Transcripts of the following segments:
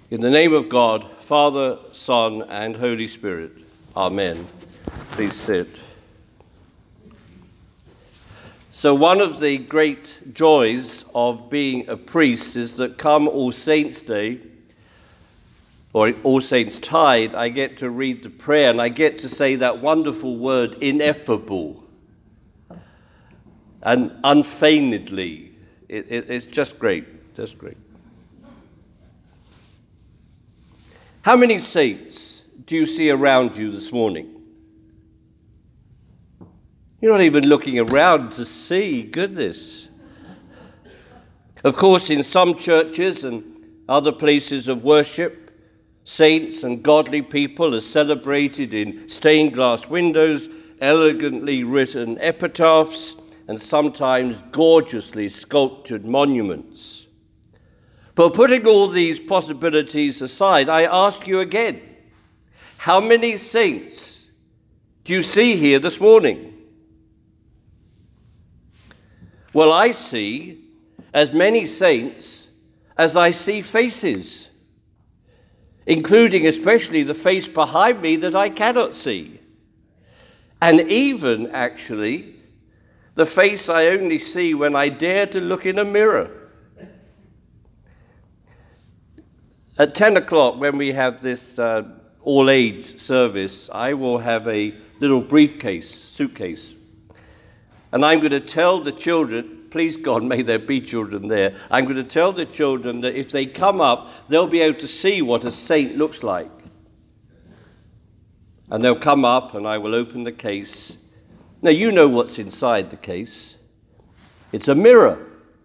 In the name of God, Father, Son, and Holy Spirit. Amen. Please sit. So one of the great joys of being a priest is that come All Saints' Day, or All Saints' Tide, I get to read the prayer and I get to say that wonderful word, ineffable, and unfeignedly. It's just great, just great. How many saints do you see around you this morning? You're not even looking around to see, goodness. Of course, in some churches and other places of worship, saints and godly people are celebrated in stained glass windows, elegantly written epitaphs, and sometimes gorgeously sculptured monuments. But putting all these possibilities aside, I ask you again, how many saints do you see here this morning? Well, I see as many saints as I see faces, including especially the face behind me that I cannot see. And even, actually, the face I only see when I dare to look in a mirror. At 10 o'clock, when we have this all-age service, I will have a little suitcase. And I'm going to tell the children, please God, may there be children there, I'm going to tell the children that if they come up, they'll be able to see what a saint looks like. And they'll come up and I will open the case. Now, you know what's inside the case. It's a mirror.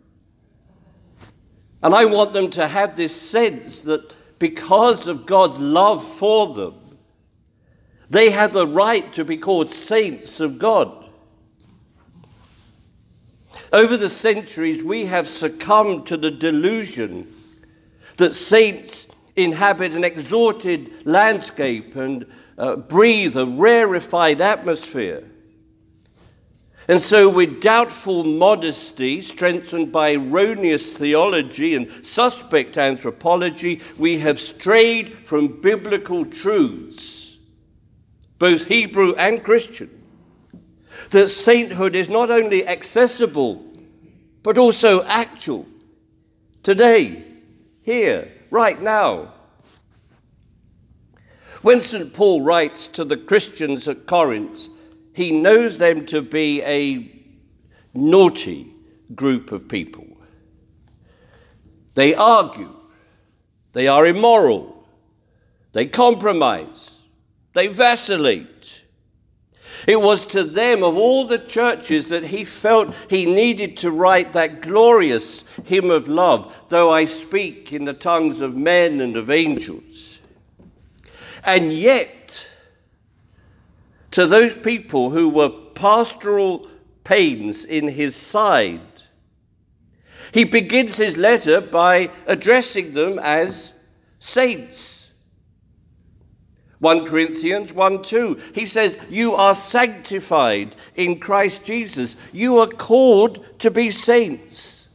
And I want them to have this sense that because of God's love for them, they have the right to be called saints of God. Over the centuries, we have succumbed to the delusion that saints inhabit an exalted landscape and breathe a rarefied atmosphere. And so with doubtful modesty, strengthened by erroneous theology and suspect anthropology, we have strayed from biblical truths, both Hebrew and Christian, that sainthood is not only accessible, but also actual, today, here, right now. When St. Paul writes to the Christians at Corinth, he knows them to be a naughty group of people. They argue, they are immoral, they compromise, they vacillate. It was to them of all the churches that he felt he needed to write that glorious hymn of love, though I speak in the tongues of men and of angels. And yet, to those people who were pastoral pains in his side, he begins his letter by addressing them as saints. 1 Corinthians 1:2, he says, you are sanctified in Christ Jesus. You are called to be saints.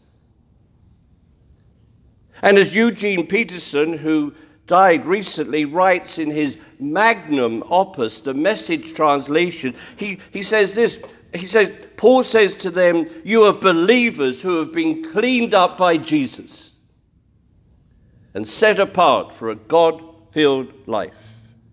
And as Eugene Peterson, who died recently, writes in his magnum opus, the Message translation, he says this, Paul says to them, you are believers who have been cleaned up by Jesus and set apart for a God-filled life.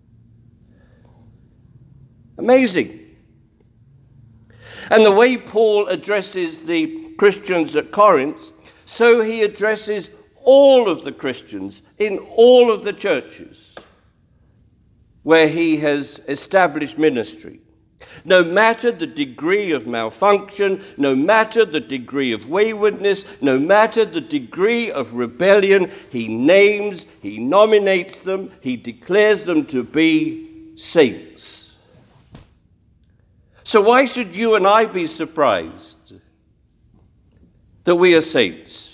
Amazing. And the way Paul addresses the Christians at Corinth, so he addresses all of the Christians in all of the churches where he has established ministry. No matter the degree of malfunction, no matter the degree of waywardness, no matter the degree of rebellion, he names, he nominates them, he declares them to be saints. So why should you and I be surprised that we are saints?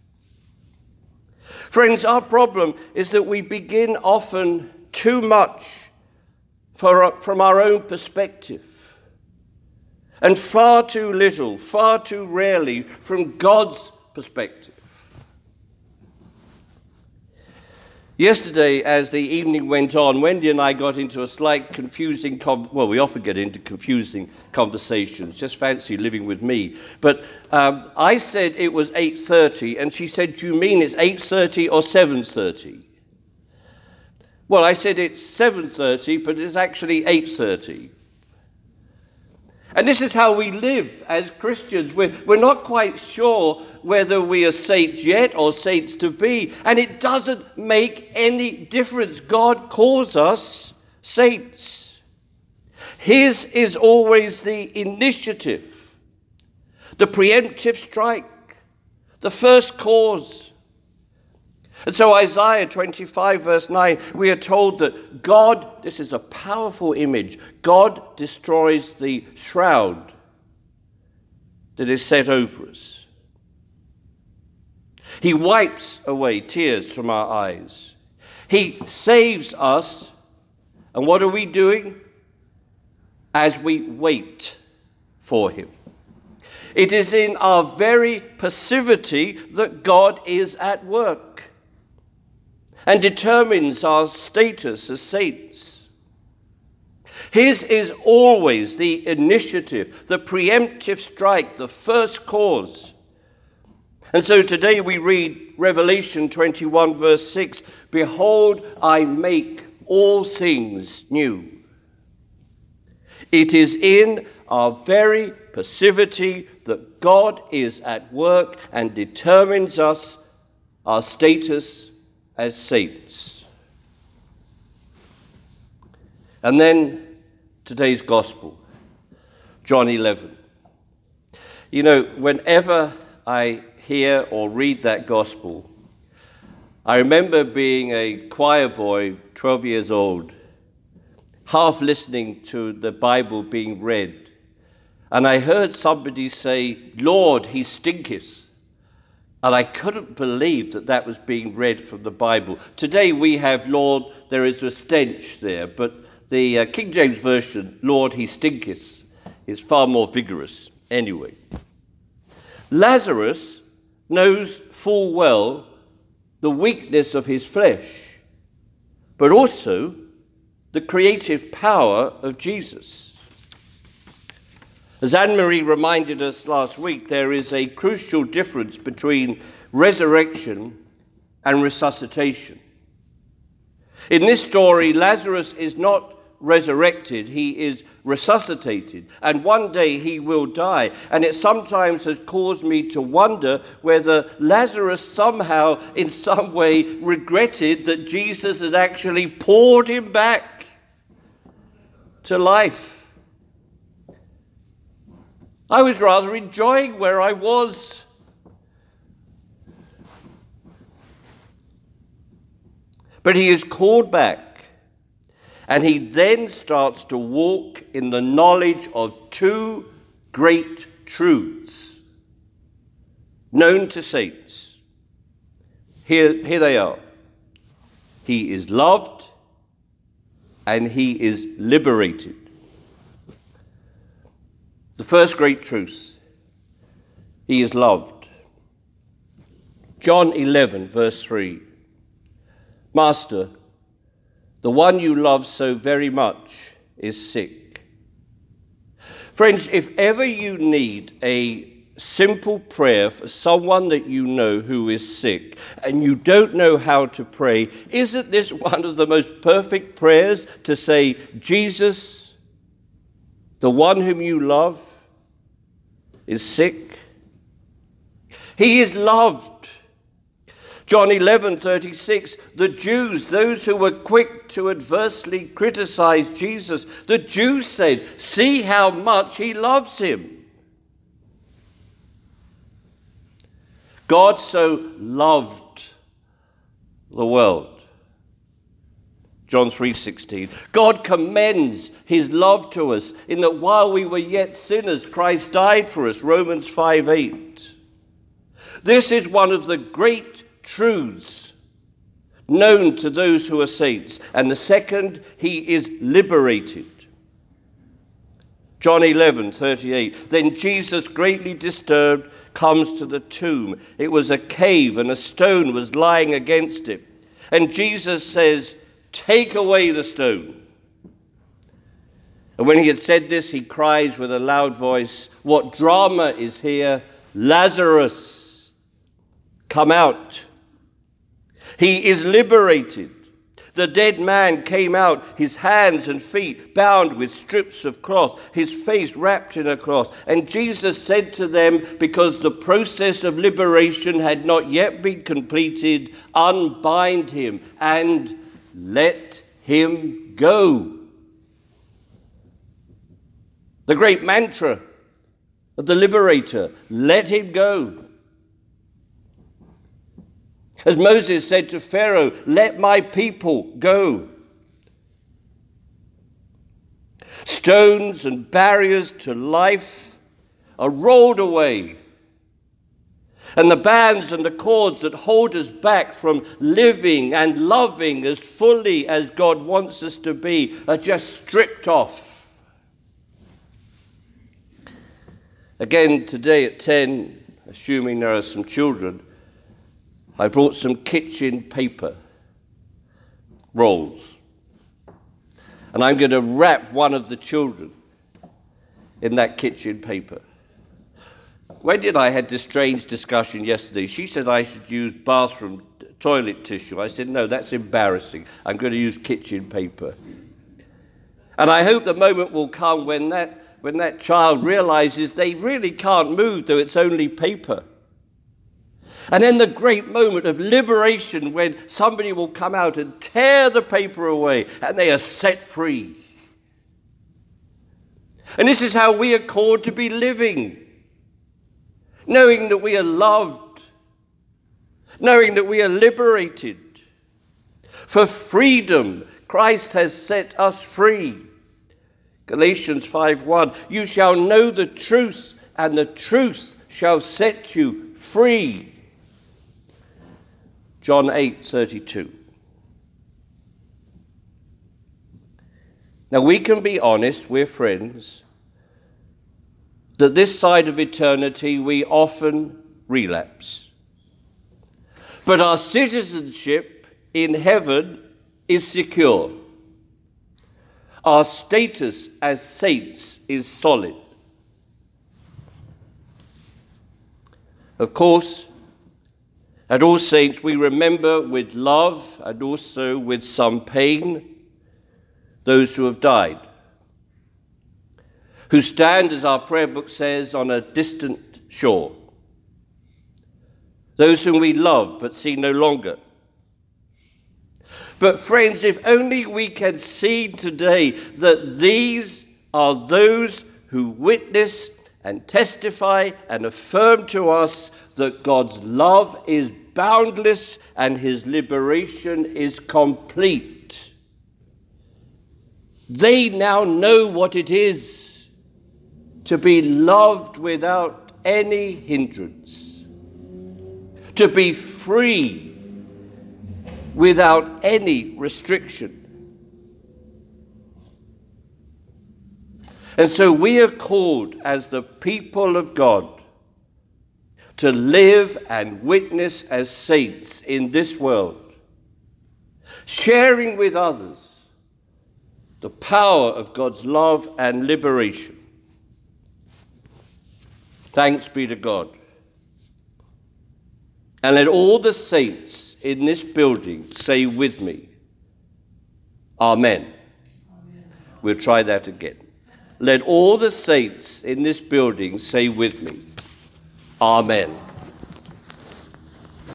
Friends, our problem is that we begin often too much from our own perspective, and far too little, far too rarely from God's perspective. Yesterday, as the evening went on, Wendy and I got into a slight confusing, we often get into confusing conversations, just fancy living with me. But I said it was 8:30, and she said, do you mean it's 8:30 or 7:30? Well, I said it's 7:30, but it's actually 8:30. And this is how we live as Christians. We're not quite sure whether we are saints yet or saints to be. And it doesn't make any difference. God calls us saints. His is always the initiative, the preemptive strike, the first cause. And so Isaiah 25 verse 9, we are told that God, this is a powerful image, God destroys the shroud that is set over us. He wipes away tears from our eyes. He saves us. And what are we doing? As we wait for him. It is in our very passivity that God is at work and determines our status as saints. His is always the initiative, the preemptive strike, the first cause. And so today we read Revelation 21 verse 6, behold, I make all things new. It is in our very passivity that God is at work and determines us, our status as saints. And then today's gospel, John 11. You know, whenever I hear or read that gospel, I remember being a choir boy, 12 years old, half listening to the Bible being read, and I heard somebody say, Lord, he stinketh. And I couldn't believe that that was being read from the Bible. Today we have, Lord, there is a stench there, but the King James Version, Lord, he stinketh, is far more vigorous. Anyway, Lazarus knows full well the weakness of his flesh, but also the creative power of Jesus. As Anne-Marie reminded us last week, there is a crucial difference between resurrection and resuscitation. In this story, Lazarus is not resurrected, he is resuscitated, and one day he will die. And it sometimes has caused me to wonder whether Lazarus somehow, in some way, regretted that Jesus had actually poured him back to life. I was rather enjoying where I was. But he is called back, and he then starts to walk in the knowledge of two great truths known to saints. Here they are. He is loved and he is liberated. The first great truth, he is loved. John 11, verse 3. Master, the one you love so very much is sick. Friends, if ever you need a simple prayer for someone that you know who is sick and you don't know how to pray, isn't this one of the most perfect prayers to say, Jesus, the one whom you love, is sick? He is loved. John 11:36, the Jews, those who were quick to adversely criticize Jesus, the Jews said, see how much he loves him. God so loved the world. John 3:16. God commends his love to us in that while we were yet sinners, Christ died for us. Romans 5:8. This is one of the great truths known to those who are saints. And the second, he is liberated. John 11:38. Then Jesus, greatly disturbed, comes to the tomb. It was a cave and a stone was lying against it. And Jesus says, "Take away the stone." And when he had said this, he cries with a loud voice, "What drama is here? Lazarus, come out." He is liberated. The dead man came out, his hands and feet bound with strips of cloth, his face wrapped in a cloth. And Jesus said to them, because the process of liberation had not yet been completed, "Unbind him and let him go." The great mantra of the liberator, let him go. As Moses said to Pharaoh, "Let my people go." Stones and barriers to life are rolled away. And the bands and the cords that hold us back from living and loving as fully as God wants us to be are just stripped off. Again, today at 10, assuming there are some children, I brought some kitchen paper rolls. And I'm going to wrap one of the children in that kitchen paper. Wendy and I had this strange discussion yesterday. She said I should use bathroom toilet tissue. I said, no, that's embarrassing. I'm going to use kitchen paper. And I hope the moment will come when that child realizes they really can't move, though it's only paper. And then the great moment of liberation when somebody will come out and tear the paper away and they are set free. And this is how we are called to be living. Knowing that we are loved. Knowing that we are liberated. For freedom, Christ has set us free. Galatians 5:1, "You shall know the truth, and the truth shall set you free." John 8:32. Now we can be honest, we're friends, that this side of eternity we often relapse. But our citizenship in heaven is secure. Our status as saints is solid. Of course, at All Saints, we remember with love and also with some pain those who have died, who stand, as our prayer book says, on a distant shore. Those whom we love but see no longer. But friends, if only we can see today that these are those who witness and testify and affirm to us that God's love is boundless and his liberation is complete. They now know what it is to be loved without any hindrance, to be free without any restriction. And so we are called as the people of God to live and witness as saints in this world, sharing with others the power of God's love and liberation. Thanks be to God. And let all the saints in this building say with me, Amen. Amen. We'll try that again. Let all the saints in this building say with me, Amen.